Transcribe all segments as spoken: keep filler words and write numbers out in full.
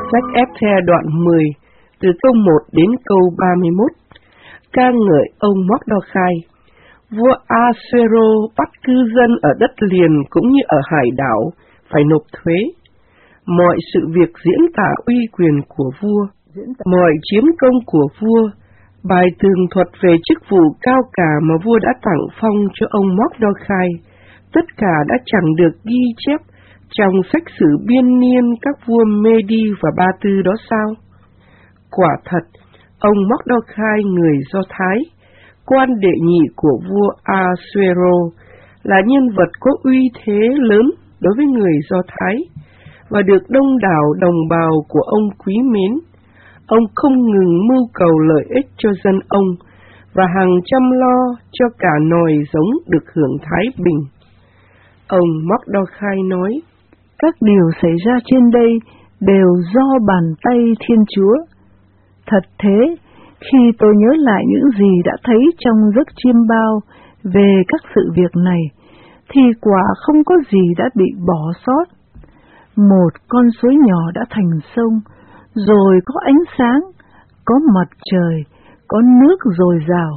Sách Ép-the đoạn mười, từ câu một đến câu ba mươi mốt, ca ngợi ông Móc-đo-khai. Vua A-xê-rô bắt cư dân ở đất liền cũng như ở hải đảo phải nộp thuế. Mọi sự việc diễn tả uy quyền của vua, mọi chiến công của vua, bài tường thuật về chức vụ cao cả mà vua đã tặng phong cho ông Móc-đo-khai, tất cả đã chẳng được ghi chép trong sách sử biên niên các vua Mê-đi và Ba Tư đó sao? Quả thật, ông Móc-đo-khai người Do Thái, quan đệ nhị của vua A-xê-rô, là nhân vật có uy thế lớn đối với người Do Thái, và được đông đảo đồng bào của ông quý mến. Ông không ngừng mưu cầu lợi ích cho dân ông, và hàng chăm lo cho cả nòi giống được hưởng thái bình. Ông Móc-đo-khai nói, các điều xảy ra trên đây đều do bàn tay Thiên Chúa. Thật thế, khi tôi nhớ lại những gì đã thấy trong giấc chiêm bao về các sự việc này, thì quả không có gì đã bị bỏ sót. Một con suối nhỏ đã thành sông, rồi có ánh sáng, có mặt trời, có nước dồi dào.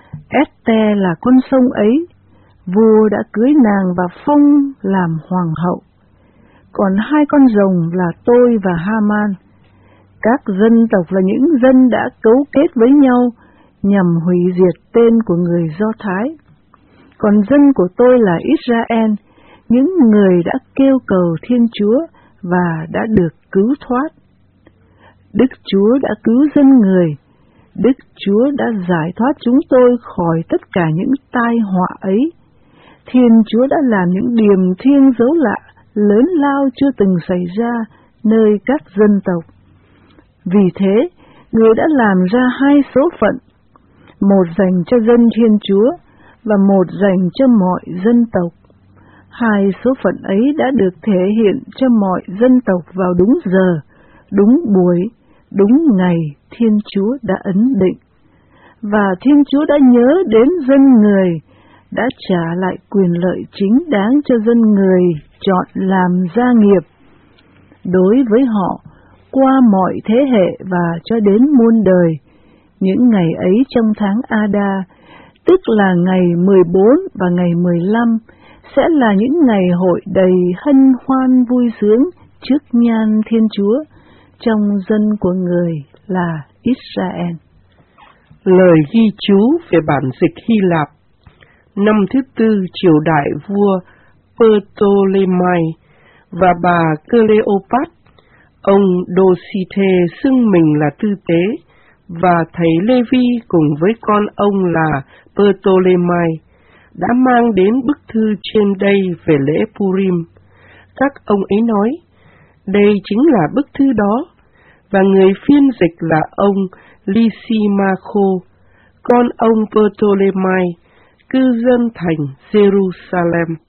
Ét-te là con sông ấy, vua đã cưới nàng và phong làm hoàng hậu. Còn hai con rồng là tôi và Ha-man. Các dân tộc là những dân đã cấu kết với nhau nhằm hủy diệt tên của người Do Thái. Còn dân của tôi là Israel, những người đã kêu cầu Thiên Chúa và đã được cứu thoát. Đức Chúa đã cứu dân người, Đức Chúa đã giải thoát chúng tôi khỏi tất cả những tai họa ấy. Thiên Chúa đã làm những điềm thiêng dấu lạ, lớn lao chưa từng xảy ra nơi các dân tộc. Vì thế, người đã làm ra hai số phận, một dành cho dân Thiên Chúa và một dành cho mọi dân tộc. Hai số phận ấy đã được thể hiện cho mọi dân tộc vào đúng giờ, đúng buổi, đúng ngày Thiên Chúa đã ấn định. Và Thiên Chúa đã nhớ đến dân người, đã trả lại quyền lợi chính đáng cho dân người chọn làm gia nghiệp. Đối với họ, qua mọi thế hệ và cho đến muôn đời, những ngày ấy trong tháng A-đa, tức là ngày mười bốn và ngày mười lăm, sẽ là những ngày hội đầy hân hoan vui sướng trước nhan Thiên Chúa, trong dân của người là Israel. Lời ghi chú về bản dịch Hy Lạp. Năm thứ tư triều đại vua Ptolemy và bà Cleopat, ông Đô-si-thê xưng mình là tư tế, và thầy Lê-vi cùng với con ông là Ptolemy đã mang đến bức thư trên đây về lễ Purim. Các ông ấy nói, đây chính là bức thư đó, và người phiên dịch là ông Lysimaco, con ông Ptolemy, cư dân thành Jerusalem.